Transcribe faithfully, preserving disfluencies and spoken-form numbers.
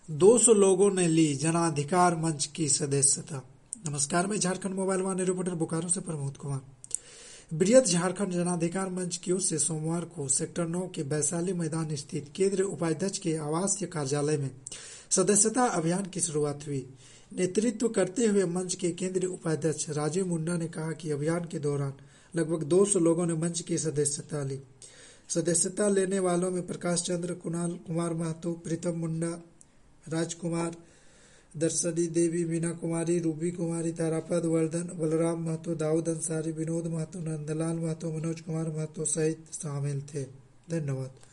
दो सौ लोगों ने ली जनाधिकार मंच की सदस्यता। नमस्कार, मैं Jharkhand mobile one reporter Bokaro से प्रमोद कुमार। बृहद झारखंड जनाधिकार मंच की ओर से सोमवार को सेक्टर नौ के वैशाली मैदान स्थित केंद्रीय उपाध्यक्ष के आवासीय कार्यालय में सदस्यता अभियान की शुरुआत हुई। नेतृत्व करते हुए मंच के केंद्रीय उपाध्यक्ष राजीव मुंडा ने कहा कि अभियान के दौरान लगभग दो सौ लोगों ने मंच की सदस्यता ली। सदस्यता लेने वालों में प्रकाश चंद्र, कुणाल कुमार महतो, प्रीतम मुंडा, राजकुमार, दर्शनी देवी, मीना कुमारी, रूबी कुमारी, तारापद वर्धन, बलराम महतो, दाऊद अंसारी, विनोद महतो, नंदलाल महतो, मनोज कुमार महतो सहित शामिल थे। धन्यवाद।